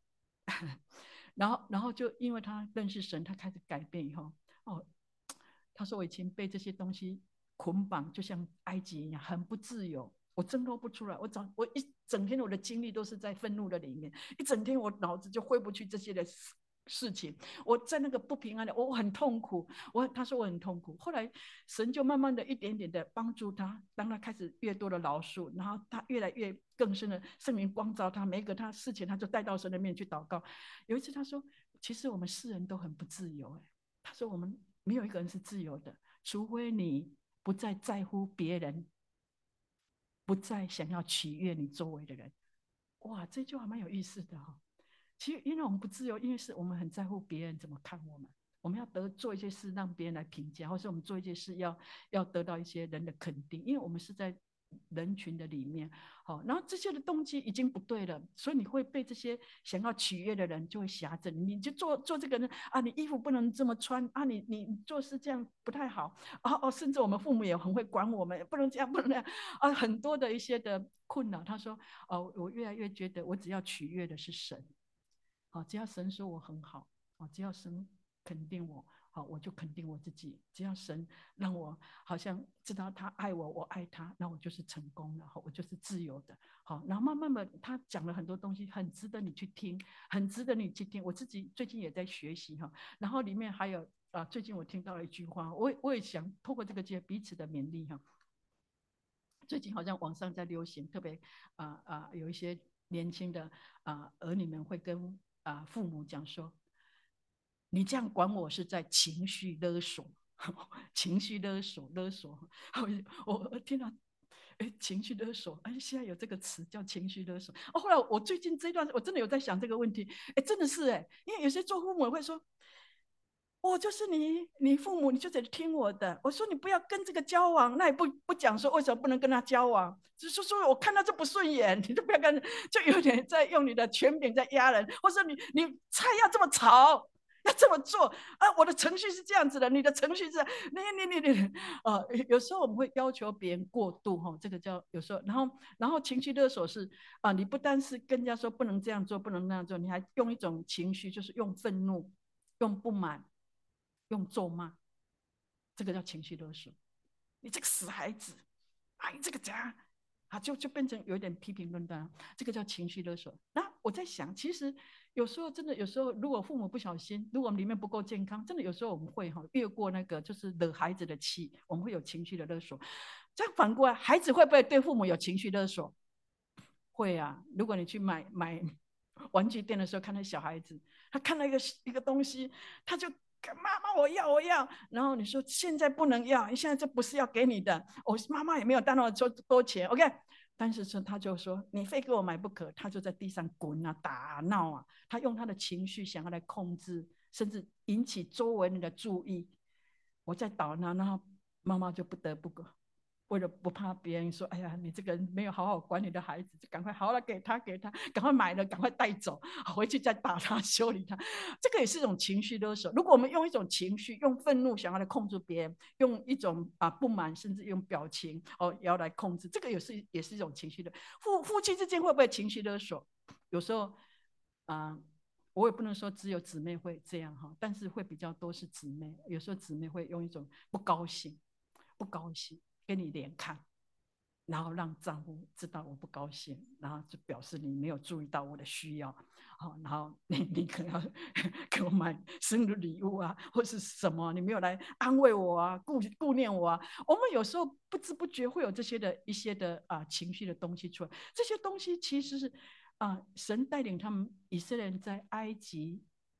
然后就因为他认识神，他开始改变以后，他说我以前被这些东西捆绑，就像埃及一样，很不自由，我挣脱不出来。我一整天我的精力都是在愤怒的里面，一整天我脑子就回不去这些的事情。我在那个不平安的，我很痛苦。他说我很痛苦。后来神就慢慢的一点点的帮助他，当他开始越多的饶恕，然后他越来越更深的圣灵光照他，每一个他事情他就带到神的面去祷告。有一次他说，其实我们世人都很不自由。他说我们没有一个人是自由的，除非你不再在乎别人，不再想要取悦你周围的人。哇，这句话蛮有意思的哈。其实因为我们不自由，因为是我们很在乎别人怎么看我们，我们要做一些事让别人来评价，或是我们做一些事要得到一些人的肯定，因为我们是在人群的里面。好，然后这些的动机已经不对了，所以你会被这些想要取悦的人就会挟着你，你就做这个人啊，你衣服不能这么穿啊，你做事这样不太好。甚至我们父母也很会管我们，不能这样，不能那样啊，很多的一些的困扰。他说，我越来越觉得我只要取悦的是神。只要神说我很好，只要神肯定我，我就肯定我自己。只要神让我好像知道他爱我，我爱他，那我就是成功了，我就是自由的。好，然后慢慢的，他讲了很多东西，很值得你去听，很值得你去听。我自己最近也在学习哈，然后里面还有最近我听到了一句话，我也想透过这个节彼此的勉励哈。最近好像网上在流行，特别有一些年轻的儿女们会跟父母讲说，你这样管我是在情绪勒索，情绪勒索。我听到。情绪勒索，现在有这个词叫情绪勒索。后来我最近这段我真的有在想这个问题，真的是因为有些做父母会说，我就是你父母，你就得听我的。我说你不要跟这个交往，那也不讲说为什么不能跟他交往，就是说我看他这不顺眼，你就不要跟，就有点在用你的权柄在压人，或者你菜要这么炒，要这么做我的程序是这样子的，你的程序是你有时候我们会要求别人过度这个叫有时候，然后情绪勒索是你不单是跟人家说不能这样做，不能那样做，你还用一种情绪，就是用愤怒、用不满。用咒骂，这个叫情绪勒索。你这个死孩子，你这个家就变成有点批评论断，这个叫情绪勒索。那我在想，其实有时候真的，有时候如果父母不小心，如果我们里面不够健康，真的有时候我们会越过那个就是惹孩子的气，我们会有情绪的勒索。这样反过来，孩子会不会对父母有情绪勒索？会啊。如果你去买玩具店的时候，看到小孩子，他看到一个东西，他就妈妈我要，然后你说现在不能要，现在这不是要给你的，妈妈也没有带到多钱 ，OK。但是他就说你非给我买不可，他就在地上滚打闹他用他的情绪想要来控制，甚至引起周围人的注意。我在捣闹，然后妈妈就不得不为了不怕别人说，哎呀，你这个人没有好好管你的孩子，就赶快好好的给他，赶快买了，赶快带走，回去再打他，修理他。这个也是一种情绪勒索。如果我们用一种情绪，用愤怒想要来控制别人，用一种不满，甚至用表情也要来控制，这个也是一种情绪的。夫妻之间会不会情绪勒索？有时候我也不能说只有姊妹会这样但是会比较多是姊妹。有时候姊妹会用一种不高兴给你脸看，然后让丈夫知道我不高兴，然后就表示你没有注意到我的需要，然后你可能要给我买生日礼物或是什么，你没有来安慰我顾念我我们有时候不知不觉会有这些的一些的情绪的东西出来，这些东西其实是神带领他们以色列人在埃及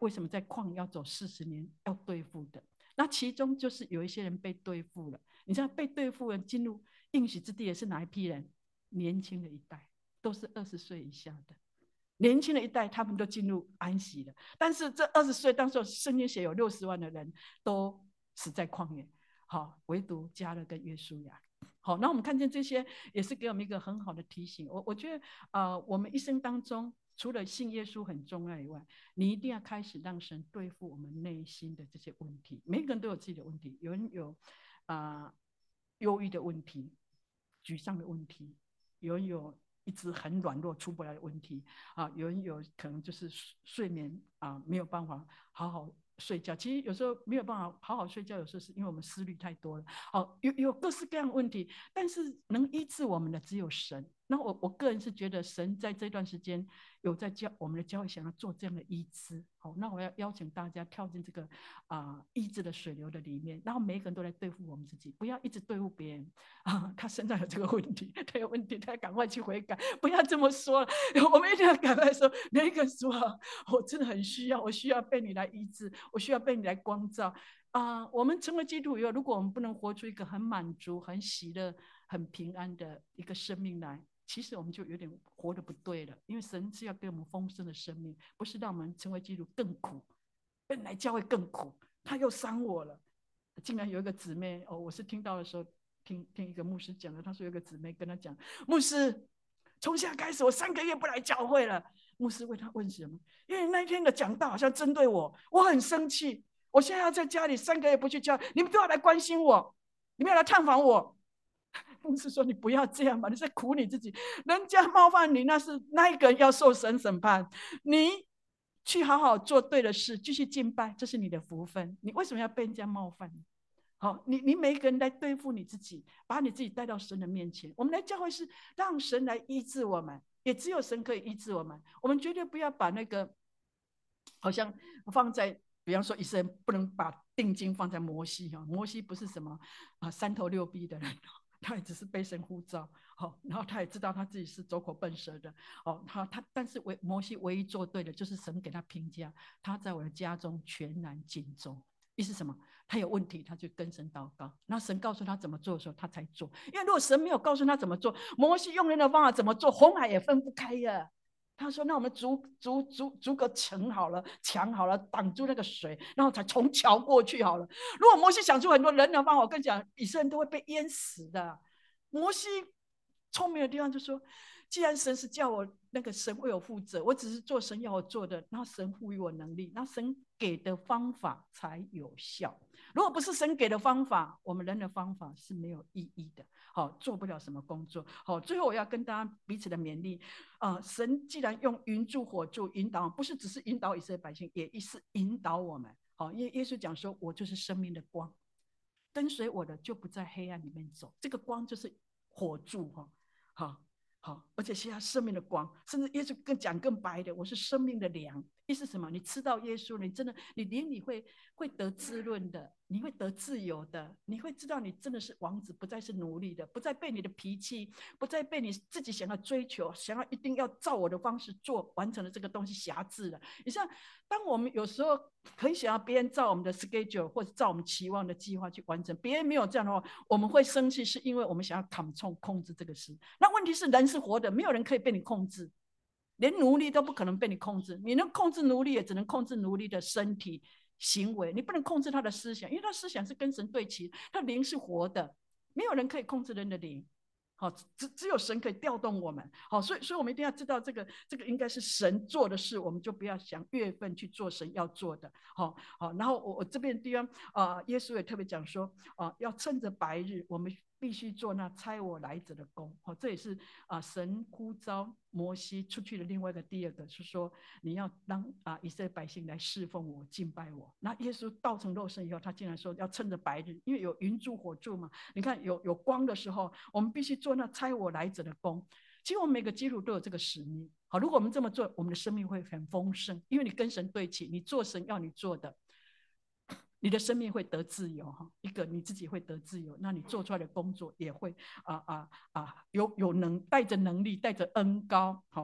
为什么在旷野要走40年要对付的。那其中就是有一些人被对付了，你知道被对付人进入应许之地的是哪一批人？年轻的一代，都是20岁以下的。年轻的一代他们都进入安息了，但是这20岁当时圣经写有60万的人都死在旷野，好，唯独迦勒跟约书亚。好，那我们看见这些也是给我们一个很好的提醒。我觉得我们一生当中除了信耶稣很重要以外，你一定要开始让神对付我们内心的这些问题。每个人都有自己的问题，有人有忧郁的问题、沮丧的问题，有人有一直很软弱出不来的问题有人有可能就是睡眠没有办法好好睡觉。其实有时候没有办法好好睡觉，有时候是因为我们思虑太多了。有各式各样的问题，但是能医治我们的只有神。那我个人是觉得神在这段时间有在我们的教会想要做这样的医治。好，那我要邀请大家跳进这个医治的水流的里面，然后每一个人都来对付我们自己，不要一直对付别人他身上有这个问题，他有问题，他赶快去悔改，不要这么说了。我们一定要赶快说，每一个人说我真的很需要，我需要被你来医治，我需要被你来光照我们成为基督徒以后，如果我们不能活出一个很满足、很喜乐、很平安的一个生命来，其实我们就有点活得不对了。因为神是要给我们丰盛的生命，不是让我们成为基督徒更苦，本来教会更苦，他又伤我了。竟然有一个姊妹我是听到的时候听一个牧师讲的，他说有一个姊妹跟他讲，牧师从现在开始我3个月不来教会了。牧师为他问什么？因为那一天的讲道好像针对我，我很生气，我现在要在家里3个月不去教，你们都要来关心我，你们要来探访我。牧师说你不要这样吧，你在苦你自己，人家冒犯你，那是那一个人要受神审判，你去好好做对的事，继续敬拜，这是你的福分。你为什么要被人家冒犯？好，你每一个人来对付你自己，把你自己带到神的面前。我们来教会是让神来医治我们，也只有神可以医治我们。我们绝对不要把那个好像放在，比方说以色列不能把定睛放在摩西摩西不是什么3头6臂的人，他也只是被神呼召然后他也知道他自己是走口笨舌的但是摩西唯一做对的就是神给他评价，他在我的家中全然尽忠。意思是什么？他有问题他就跟神祷告，那神告诉他怎么做的时候他才做。因为如果神没有告诉他怎么做，摩西用人的方法怎么做，红海也分不开呀。他说那我们筑个城好了，墙好了，挡住那个水，然后才从桥过去好了。如果摩西想出很多人的方法，我跟你讲以色列人都会被淹死的。摩西聪明的地方就说，既然神是叫我那个神为我负责，我只是做神要我做的，然后神赋予我能力，然后神给的方法才有效。如果不是神给的方法，我们人的方法是没有意义的，做不了什么工作。最后我要跟大家彼此的勉励神既然用云柱火柱引导，不是只是引导以色列百姓，也是引导我们。因为耶稣讲说，我就是生命的光，跟随我的就不在黑暗里面走。这个光就是火柱而且是他生命的光，甚至耶稣讲更白的，我是生命的粮。意思是什么？你吃到耶稣，你真的，你灵里会得滋润的，你会得自由的，你会知道你真的是王子，不再是奴隶的，不再被你的脾气，不再被你自己想要追求、想要一定要照我的方式做完成的这个东西辖制了。你像当我们有时候很想要别人照我们的 schedule 或者照我们期望的计划去完成，别人没有这样的话，我们会生气，是因为我们想要控制这个事。那问题是人是活的，没有人可以被你控制，连奴隶都不可能被你控制。你能控制奴隶，也只能控制奴隶的身体行为，你不能控制他的思想，因为他思想是跟神对齐，他灵是活的，没有人可以控制人的灵。只有神可以调动我们。所以我们一定要知道这个应该是神做的事，我们就不要想月份去做神要做的。然后我这边地方耶稣也特别讲说要趁着白日，我们必须做那差我来者的工。这也是神呼召摩西出去的另外一个第二个，是说你要让以色列百姓来侍奉我、敬拜我。那耶稣道成肉身以后，他竟然说要趁着白日，因为有云柱火柱嘛。你看有光的时候，我们必须做那差我来者的工。其实我们每个基督徒都有这个使命。如果我们这么做，我们的生命会很丰盛，因为你跟神对齐，你做神要你做的，你的生命会得自由。一个你自己会得自由，那你做出来的工作也会有带着能力，带着恩膏会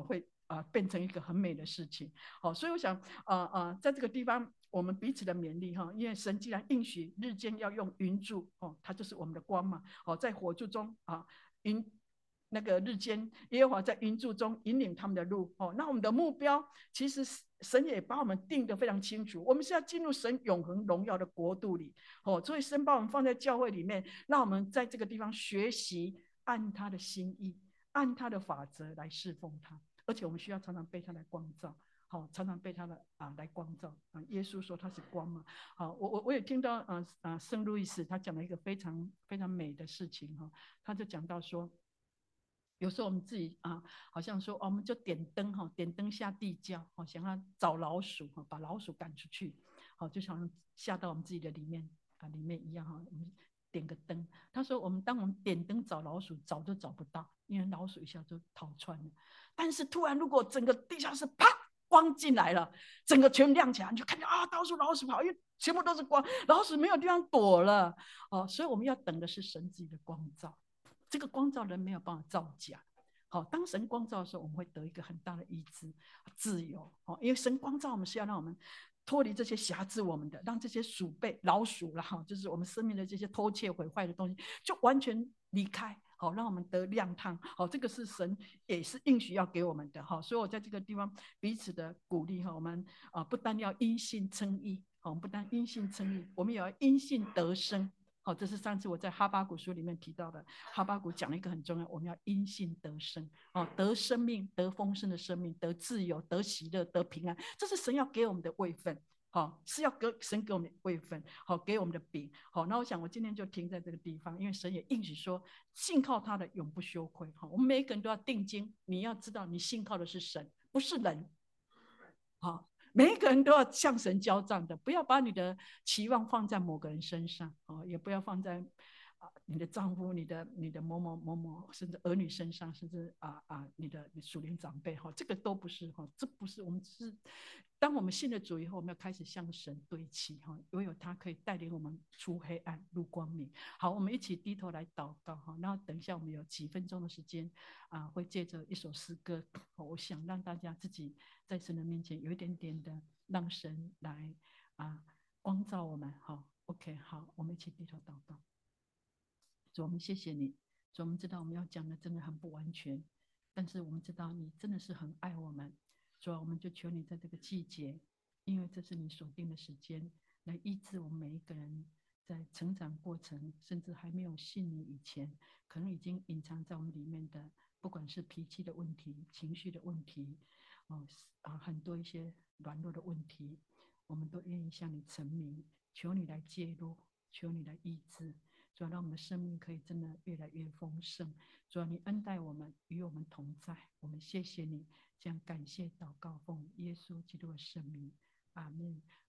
变成一个很美的事情。好，所以我想在这个地方我们彼此的勉励哈，因为神既然应许日间要用云柱哦，它就是我们的光嘛。哦，在火柱中云那个日间耶和华在云柱中引领他们的路哦。那我们的目标其实神也把我们定得非常清楚，我们是要进入神永恒荣耀的国度里哦。所以神把我们放在教会里面，让我们在这个地方学习按他的心意，按他的法则来侍奉他，而且我们需要常常被他来光照。好，常常被他的来光照耶稣说他是光嘛。好，我也听到圣路易斯他讲了一个非常非常美的事情哈。他就讲到说，有时候我们自己好像说我们就点灯哈，点灯下地窖，想要找老鼠把老鼠赶出去，好，就想下到我们自己的里面里面一样哈。我们点个灯，他说当我们点灯找老鼠，找都找不到，因为老鼠一下就逃窜了。但是突然如果整个地下室啪光进来了，整个全亮起来，你就看见到处老鼠跑，因为全部都是光，老鼠没有地方躲了所以我们要等的是神自己的光照。这个光照人没有办法造假。好，当神光照的时候，我们会得一个很大的医治、自由。因为神光照我们是要让我们脱离这些辖制我们的，让这些老鼠啦，就是我们生命的这些偷窃、毁坏的东西，就完全离开。好，让我们得亮堂。好，这个是神也是应许要给我们的。好，所以我在这个地方彼此的鼓励哈，我们不但要因信称义，我们不但因信称义，我们也要因信得生。好，这是上次我在哈巴谷书里面提到的。哈巴谷讲了一个很重要，我们要因信得生得生命，得丰盛的生命，得自由，得喜乐，得平安，这是神要给我们的位分。是要神给我们的位分，给我们的饼。那我想我今天就停在这个地方，因为神也应许说，信靠他的永不羞愧。我们每一个人都要定睛，你要知道，你信靠的是神，不是人。每一个人都要向神交账的，不要把你的期望放在某个人身上也不要放在你的丈夫、你的某某某某，甚至儿女身上，甚至你的属灵长辈这个都不是这不是我们只是。当我们信了主以后，我们要开始向神对齐唯有他可以带领我们出黑暗入光明。好，我们一起低头来祷告然后等一下我们有几分钟的时间会借着一首诗歌我想让大家自己在神的面前有一点点的让神来光照我们OK， 好，我们一起低头祷告。主，我们谢谢你。主，我们知道我们要讲的真的很不完全，但是我们知道你真的是很爱我们。主，我们就求你在这个季节，因为这是你所定的时间，来医治我们每一个人在成长过程，甚至还没有信你以前，可能已经隐藏在我们里面的，不管是脾气的问题、情绪的问题很多一些软弱的问题，我们都愿意向你陈明，求你来介入，求你来医治。主要让我们的生命可以真的越来越丰盛。主要你恩待我们，与我们同在，我们谢谢你。这样感谢祷告，奉耶稣基督的圣名，阿门。